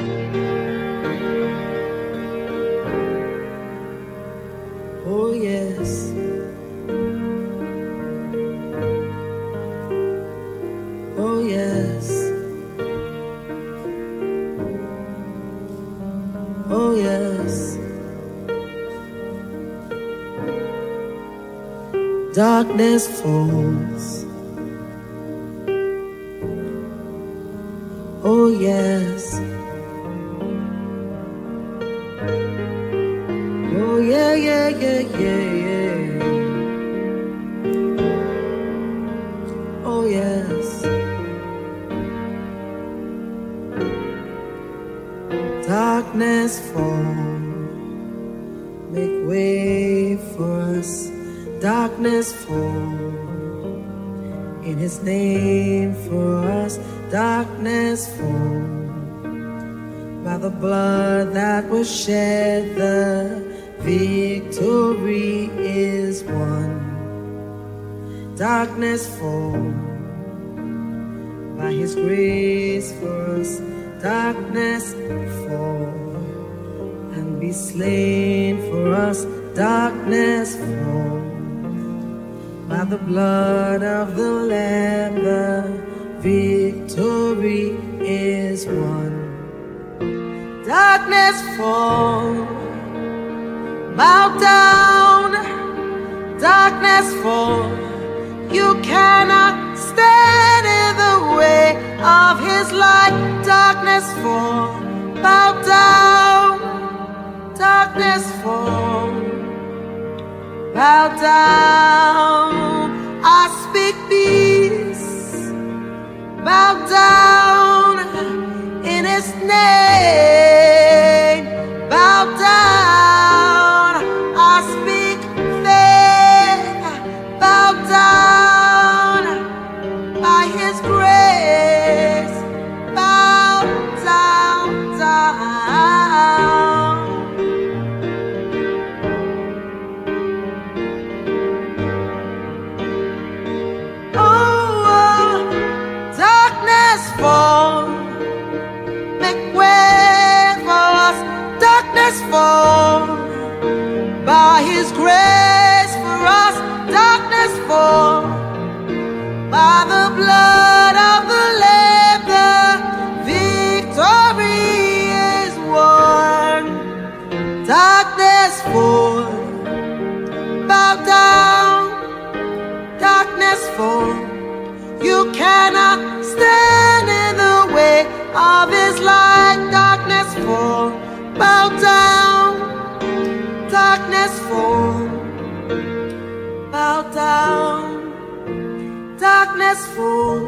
Oh yes. Oh yes. Oh yes. Darkness falls. Oh yes. Oh yeah, yeah, yeah, yeah, yeah. Oh yes. Darkness fall. Make way for us. Darkness fall. In His name for us. Darkness fall. By the blood that was shed, the victory is won. Darkness fall. By His grace for us. Darkness fall. And be slain for us. Darkness fall. By the blood of the Lamb, the victory is won. Darkness fall, bow down. Darkness fall, you cannot stand in the way of His light. Darkness fall, bow down. Darkness fall, bow down. I speak peace, bow down in His name. Bow down. I speak faith, bow down by His grace. Bow down, down. Darkness fall, make way for us. Darkness fall, by His grace for us. Darkness fall, by the blood of the Lamb. The victory is won. Darkness fall, bow down. Darkness fall, you cannot stand in the way of His light. Darkness fall, bow down. Darkness fall, bow down. Darkness fall,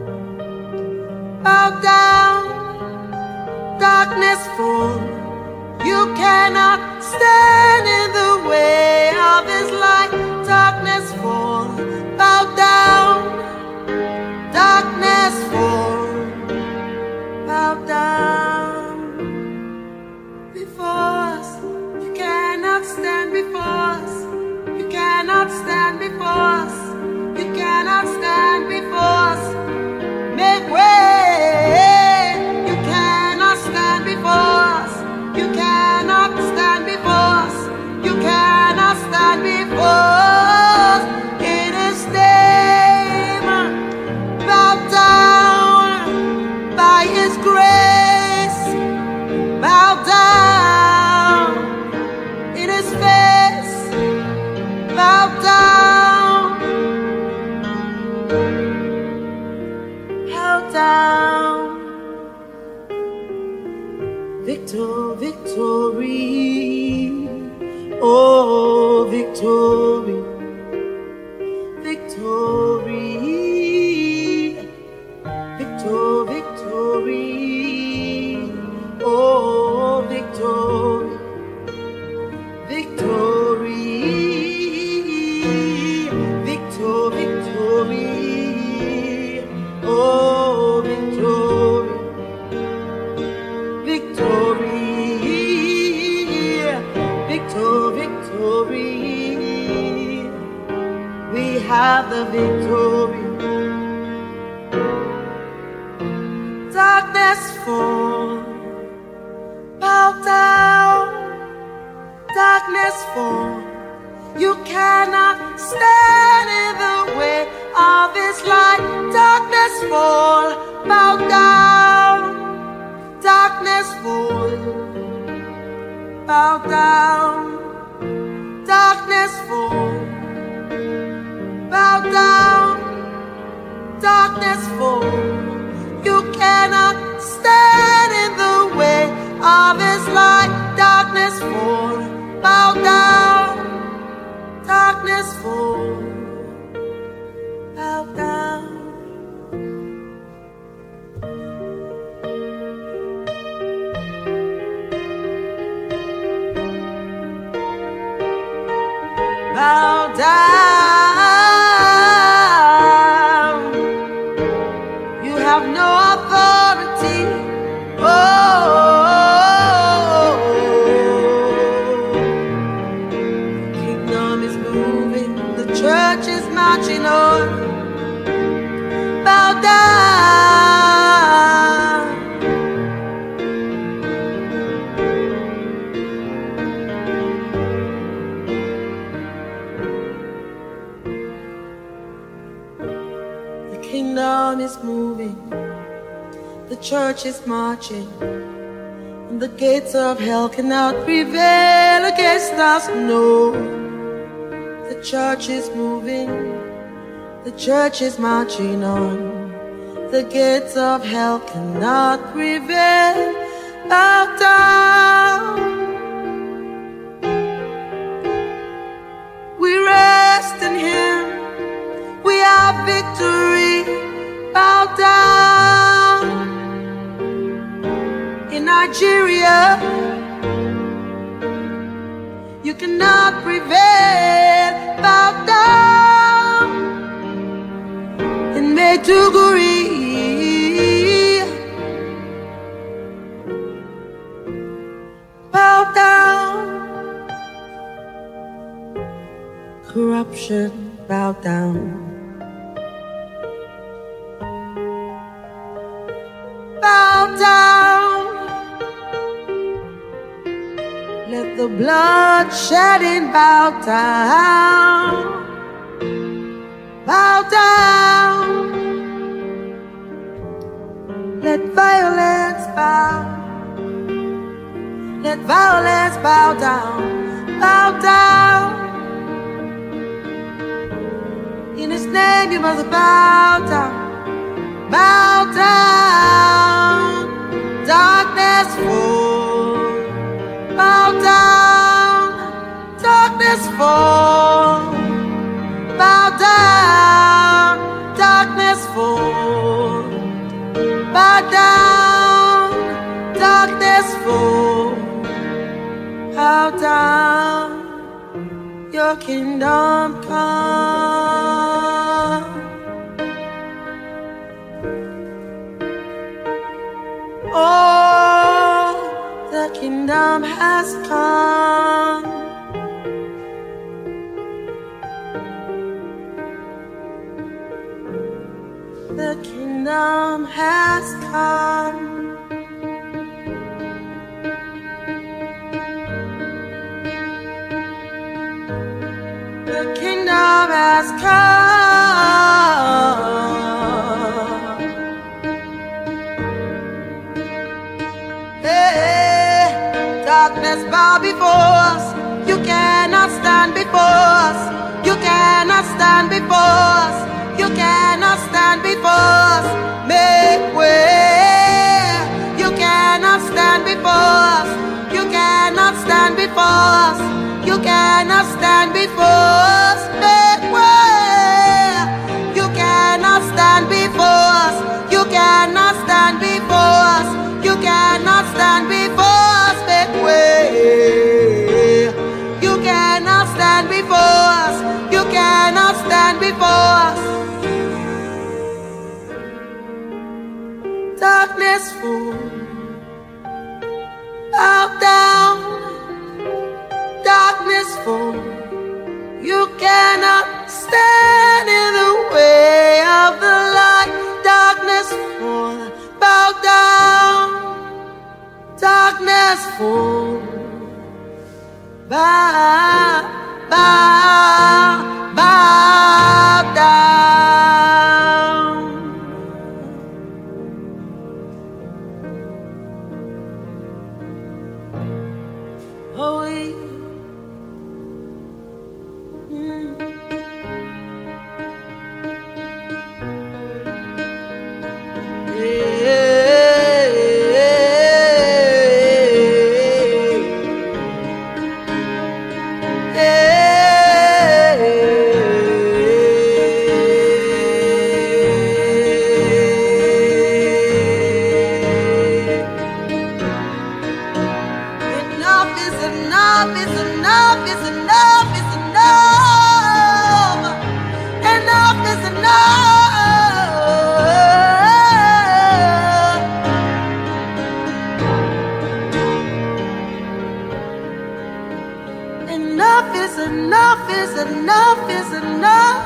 bow down. Darkness fall, you cannot stand in the way of His light. Darkness fall, bow down. Darkness fall, bow down before us. You cannot stand before us. You cannot stand before us. You cannot stand before us. Make way. You cannot stand before us. You cannot stand before us. You cannot stand before us. In His name, bow down by His grace. Bow down in His face. Bow down. Bow down. Victory. Oh, victory. Victory. Victory. Oh, victory. Victory. Victory. Oh, victory. Victory. Victory. We have the victory. Darkness fall, darkness fall. You cannot stand in the way of His light. Darkness fall, bow down. Darkness fall, bow down. Darkness fall, bow down. Darkness fall. You cannot stand in the way of His light. Darkness fall, bow down. Darkness fall, bow down. Bow down. You have no authority. Oh, the kingdom is moving. The church is marching on. Bow down. The kingdom is moving. The church is marching. And the gates of hell cannot prevail against us. No. The church is moving. The church is marching on. The gates of hell cannot prevail. Bow down. We rest in Him. We have victory. Bow down. In Nigeria, you cannot prevail. Bow down. In Maiduguri, bow down. Corruption, bow down. Bow down. Let the blood shedding bow down. Bow down. Let violence bow. Let violence bow down. Bow down. In His name you must bow down. Bow down. Darkness fall. Bow down. Darkness fall. Bow down. Darkness fall. Bow down. Darkness fall. Bow down. Your kingdom come. Oh, the kingdom has come. The kingdom has come. The kingdom has come. Hey, darkness bow before us. You cannot stand before us. You cannot stand before us. You cannot stand before us. Make way. You cannot stand before us. You cannot stand before us. You cannot stand before us. Make way. You cannot stand before us. You cannot stand before us. You cannot stand before us. Make way. You cannot stand before us. You cannot stand before us. Darkness fall. Bow down. Darkness fall. You cannot stand in the way of the light. Darkness fall. Bow down. Darkness fall. bow, bow, bow down. Oh, enough is enough.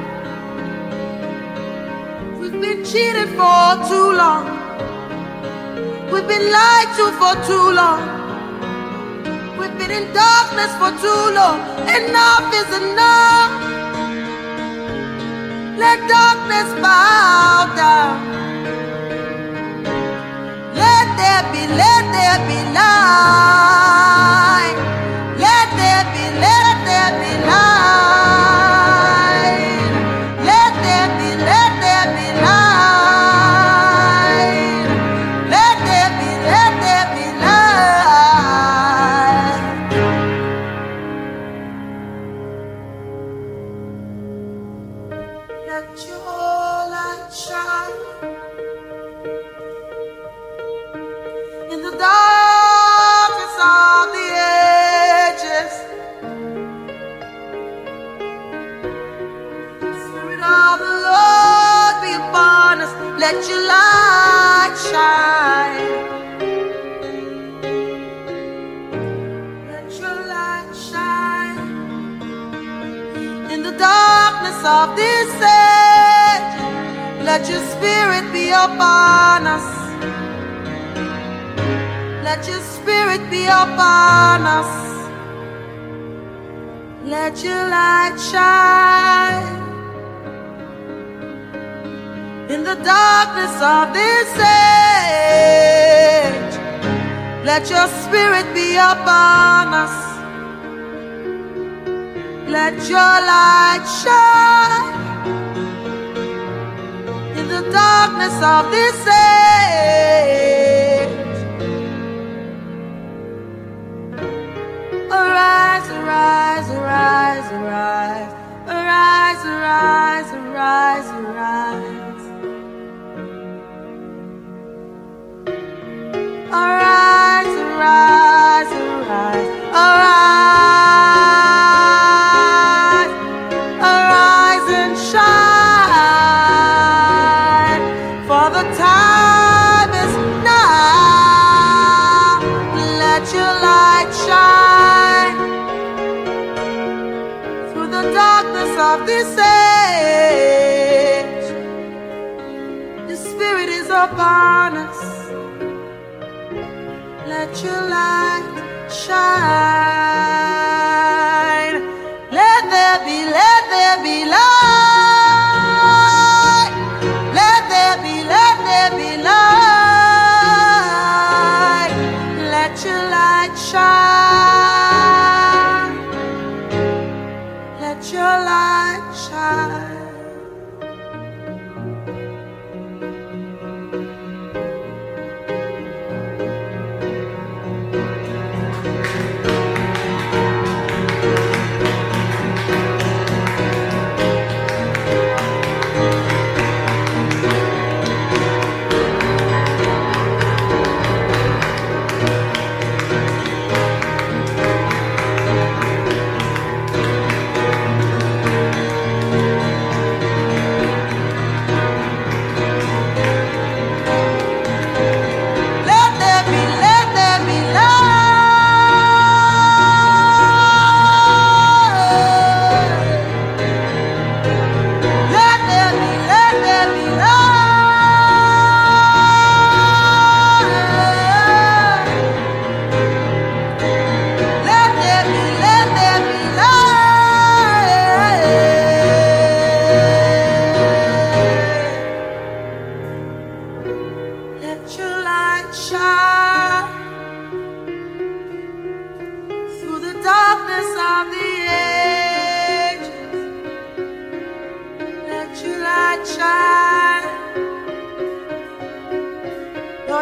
We've been cheated for too long. We've been lied to for too long. We've been in darkness for too long. Enough is enough. Let darkness bow down. Let there be light. Let there be light. Let there be light. Let there be light. Let your light shine in the darkness of the ages. Spirit of the Lord be upon us. Let your light shine. Let your light shine in the darkness of this age. Let your spirit be upon us. Let your spirit be upon us. Let your light shine in the darkness of this age. Let your spirit be upon us. Let your light shine in the darkness of this age. Arise, arise, arise, arise, arise, arise, arise, arise. Arise, arise, arise, arise, arise and shine, for the time is now. Let your light shine through the darkness of this age. The Spirit is upon us. Let your light shine. Let there be light. Let there be light. Let your light shine. Let your light shine.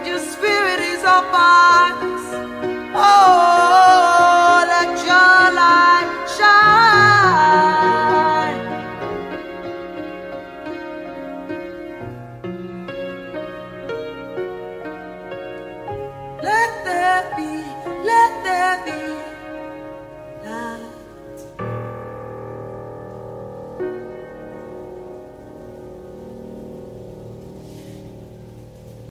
Lord, your spirit is upon us. Oh,